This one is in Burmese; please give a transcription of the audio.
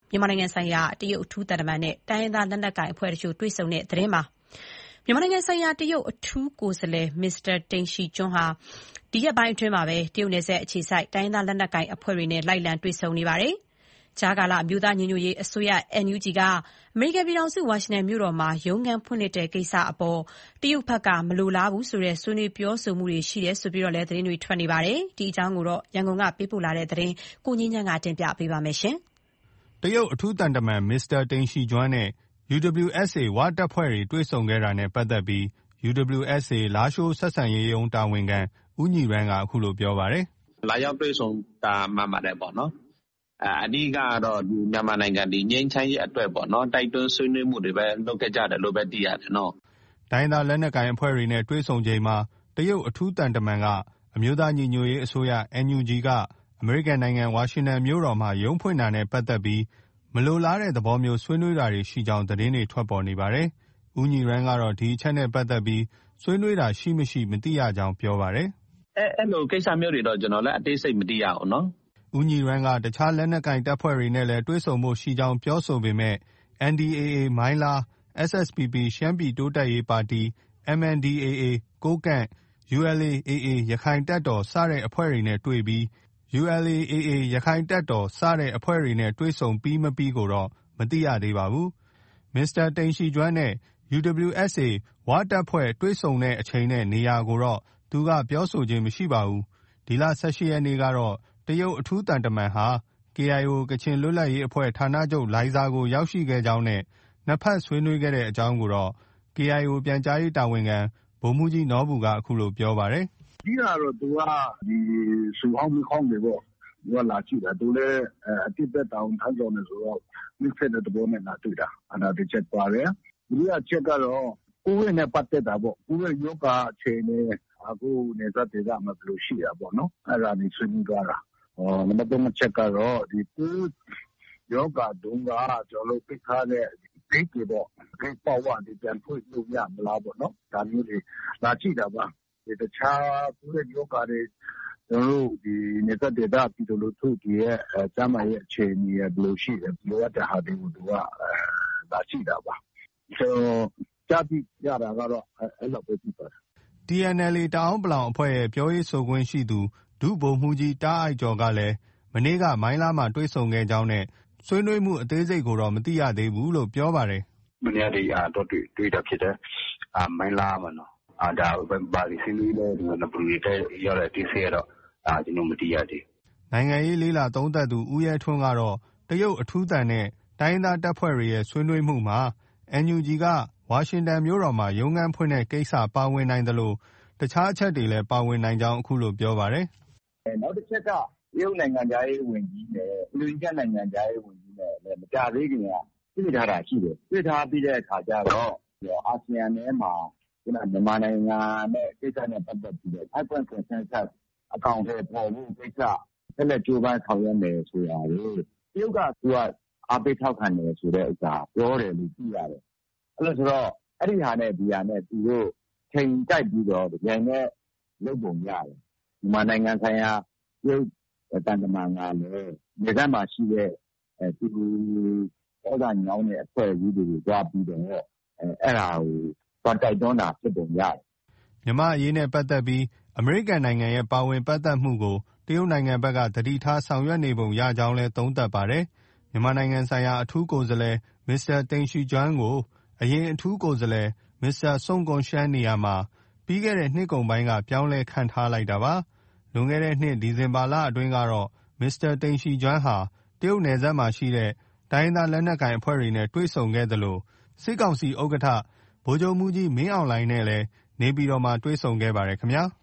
မြန်မာနိုင်ငံဆိုင်ရာတရုတ်အထူးသံတမန်နဲ့တိုင်းရင်းသားလက်နက်ကိုင်အဖွဲ့တချို့တွေ့ဆုံတဲ့သတင်းပါ။မြန်မာနိုင်ငံဆိုင်ရာတရုတ်အထူးကိုယ်စားလှယ် Mr. Deng Xijun ဟာဒီရက်ပိုင်းအတွင်းမှာပဲတရုတ်နယ်စပ်အခြေစိုက်တိုင်းရင်းသားလက်နက်ကိုင်အဖွဲ့တွေနဲ့လိုက်လံတွေ့ဆုံနေပါတယ်။ကြားကာလအမျိုးသားညီညွတ်ရေးအစိုးရ NUG ကအမေရိကန်ပြည်ထောင်စုဝါရှင်တန်မြို့တော်မှာရုံးခန်းဖွင့်လှစ်တဲ့ကိစ္စအပေါ်တရုတ်ဘက်ကမလိုလားဘူးဆိုတဲ့ဆွေးနွေးပြောဆိုမှုတွေရှိတယ်ဆိုပြီးလည်းသတင်းတွေထွက်နေပါတယ်။ဒီအကြောင်းကိုရန်ကုန်ကပေးပို့လာတဲ့သတင်းကိုငြိမ်းချမ်းကတင်ပြပေးပါမယ်။တရုတ်အထူးသံတမန် Mr. Deng Xijun နဲ့ UWSA ဝတပ်ဖွဲ့တွေတွေ့ဆုံခဲ့တာနဲ့ပတ်သက်ပြီး UWSA လားရှိုးဆက်ဆံရေးရုံးတာဝန်ခံဦးညီရန်းကအခုလိုပြောပါတယ်။လာရောက်တွေ့ဆုံတာမှန်ပါတယ်ပေါ့နော်။အဓိကကတော့ဒီမြန်မာနိုင်ငံဒီငြိမ်းချမ်းရေးအတွက်ပေါ့နော်တိုက်တွန်းဆွေးနွေးမှုတွေပဲလုပ်ခဲ့ကြတယ်လို့ပဲသိရတယ်နော်။တိုင်းသားလက်နက်ကိုင်အဖွဲ့တွေနဲ့တွေ့ဆုံချိန်မှာတရုတ်အထူးသံတမန်ကအမျိုးသားညီညွတ်ရေးအစိုးရ NUG ကအမေရိကန်နိုင်ငံဝါရှင်တန်မြို့တော်မှာရုံးဖွင့်တာနဲ့ပတ်သက်ပြီးမလိုလားတဲ့သဘောမျိုးဆွေးနွေးတာတွေရှိကြောင်းသတင်းတွေထွက်ပေါ်နေပါတယ်။ဦးညီရန်းကတော့ဒီအချက်နဲ့ပတ်သက်ပြီးဆွေးနွေးတာရှိမရှိမသိရကြောင်းပြောပါတယ်။အဲ့လိုကိစ္စမျိုးတွေတော့ကျွန်တော်လည်းအသေးစိတ်မသိရဘူးနော်။ဦးညီရန်းကတခြားလက်နက်ကိုင်တပ်ဖွဲ့တွေနဲ့လည်းတွေ့ဆုံဖို့ရှိကြောင်းပြောဆိုပေမဲ့ NDAA မိုင်းလား SSPP ရှမ်းပြည်တိုးတက်ရေးပါတီ MNDAA ကိုးကန့် ULA/AA ရခိုင်တပ်တော်စတဲ့အဖွဲ့တွေနဲ့တွေ့ပြီးULA/AA ရခိုင်တပ်တော်စတဲ့အဖွဲ့တွေနဲ့တွေ့ဆုံပြီးမပြီးကိုတော့မသိရသေးပါဘူး။ Mr. Deng Xijun နဲ့ UWSA ဝတပ်ဖွဲ့တွေ့ဆုံတဲ့အချိန်နဲ့နေရာကိုတော့သူကပြောဆိုခြင်းမရှိပါဘူး။ဒီလ 18 ရက်နေ့ကတော့တရုတ်အထူးသံတမန်ဟာ KIO ကချင်လွတ်လပ်ရေးအဖွဲ့ဌာနချုပ်လိုင်ဇာကိုရောက်ရှိခဲ့ကြောင်းနဲ့နှစ်ဖက်ဆွေးနွေးခဲ့တဲ့အကြောင်းကိုတော့ KIO ပြန်ကြားရေးတာဝန်ခံဗိုလ်မှူးကြီးနော်ဘူကအခုလိုပြောပါတယ်။အဓိကတော့သူကဒီဆူဟောင်းမခေါင်းတွေပေါ့။သူကလာကြည့်တာသူလည်းအတိတ်သက်တောင်ထမ်းဆောင်နေဆိုတော့မိဖက်တဲ့သဘောနဲ့လာတွေ့တာ။အဲ့ဒါတစ်ချက်ပါတယ်။ဒုတိယချက်ကတော့ကိုဗစ်နဲ့ပတ်သက်တာပေါ့။ကိုဗစ်ရောဂါအခြေအနေအခုနေသက်ဒေသမှာဘယ်လိုရှိတာပေါ့နော်။အဲ့ဒါนี่ဆွေးနွေးကြတာ။နံပါတ်3ချက်ကတော့ဒီကိုယောဂတုံးကကျွန်တော်တို့ပိတ်ထားတဲ့ဂိတ်တွေပေါ့ဂိတ်ပေါက်ဝပြန်ဖွင့်လို့ရမလားပေါ့နော်ဒါမျိုးတွေလာကြည့်တာပါဒီတခြားကိုယ့်ယောဂတွေကျွန်တော်တို့ဒီနေသက်ဒေသပြည်သူလူထုတွေရဲ့ကျန်းမာရေးအခြေအနေဘယ်လိုရှိတယ်လိုအပ်တဲ့ဟာတွေကိုသူကလာကြည့်တာပါဆိုကြားပြီးရတာကတော့အဲ့လိုပဲဖြစ်ပါတယ် TNLA တအောင်းပလောင်အဖွဲ့ရဲ့ပြောရေးဆိုခွင့်ရှိသူဒုဗိုလ်မှူးကြီးတားအိုက်ကျော်ကလည်းမနေ့ကမိုင်းလားမှာတွေ့ဆုံခဲ့ကြောင်းနဲ့ဆွေးနွေးမှုအသေးစိတ်ကိုတော့မသိရသေးဘူးလို့ပြောပါတယ်။မနေ့ကတော့တွေ့တာဖြစ်တယ်။မိုင်းလားမှာနော်။ဒါဘာလို့ဆွေးနွေးလဲဒီလိုဘယ်လိုရောက်တဲ့အသေးစိတ်ကတော့ကျွန်တော်မသိရသေးဘူး။နိုင်ငံရေးလေးလာသုံးသပ်သူဦးရဲထွန်းကတော့တရုတ်အထူးသံနဲ့တိုင်းသားတပ်ဖွဲ့တွေရဲ့ဆွေးနွေးမှုမှာ NUG ကဝါရှင်တန်မြို့တော်မှာရုံးခန်းဖွင့်တဲ့ကိစ္စပါဝင်နိုင်တယ်လို့တခြားအချက်တွေလည်းပါဝင်နိုင်ကြောင်းအခုလိုပြောပါတယ်။နောက်တစ်ချက်ကတရုတ်နိုင်ငံသားရေးဝန်ကြီးနဲ့အင်ဒိုနီးရှားနိုင်ငံသားရေးဝန်ကြီးနဲ့လည်းမကြသေးခင်ကတွေ့ထားတာရှိတယ်။တွေ့ထားပြီးတဲ့အခါကျတော့အာဆီယံထဲမှာမြန်မာနိုင်ငံနဲ့ကိစ္စနဲ့ပတ်သက်ပြီးတော့ Open Consensus အကောင့်ထဲပေါ်ဖို့ကိစ္စဆက်လက်ကြိုးပမ်းဆောင်ရွက်မယ်ဆိုတာကိုတရုတ်ကသူကအားပေးထောက်ခံတယ်ဆိုတဲ့ဥစ္စာပြောတယ်လို့သိရတယ်။အဲ့လိုဆိုတော့အဲ့ဒီဟာနဲ့ဒီဟာနဲ့သူတို့ချိန်တိုက်ပြီးတော့ကြိုင်နဲ့လုပ်ပုံရတယ်။မြန်မာနိုင်ငံဆိုင်ရာတရုတ်တန်တမန်ကလည်းနေရာမှာရှိတဲ့သူဩဇာညောင်းတဲ့အဖွဲ့အစည်းတွေကိုကြွားပြီးတော့အဲ့ဒါကိုတိုက်တွန်းတာဖြစ်ပုံရတယ်။မြန်မာအရေးနဲ့ပတ်သက်ပြီးအမေရိကန်နိုင်ငံရဲ့ပါဝင်ပတ်သက်မှုကိုတရုတ်နိုင်ငံဘက်ကသတိထားဆောင်ရွက်နေပုံရကြောင်းလည်းသုံးသပ်ပါတယ်။မြန်မာနိုင်ငံဆိုင်ရာအထူးကိုယ်စားလှယ် Mr. Deng Xijun ကိုအရင်အထူးကိုယ်စားလှယ် Mr. Sun Guoxiang နေရာမှာပြီးခဲ့တဲ့နှစ်ကုန်ပိုင်းကပြောင်းလဲခန့်ထားလိုက်တာပါ။လွန်ခဲ့တဲ့နှစ်ဒီဇင်ဘာလအတွင်းကတော့ Mr. Deng Xijun ဟာတရုတ်နယ်စပ်မှာရှိတဲ့တိုင်းသားလက်နက်ကိုင်အဖွဲ့တွေနဲ့တွေ့ဆုံခဲ့သလိုစစ်ကောင်စီဥက္ကဋ္ဌဗိုလ်ချုပ်မှူးကြီးမင်းအောင်လှိုင်နဲ့လည်းနေပြည်တော်မှာတွေ့ဆုံခဲ့ပါတယ်ခင်ဗျာ။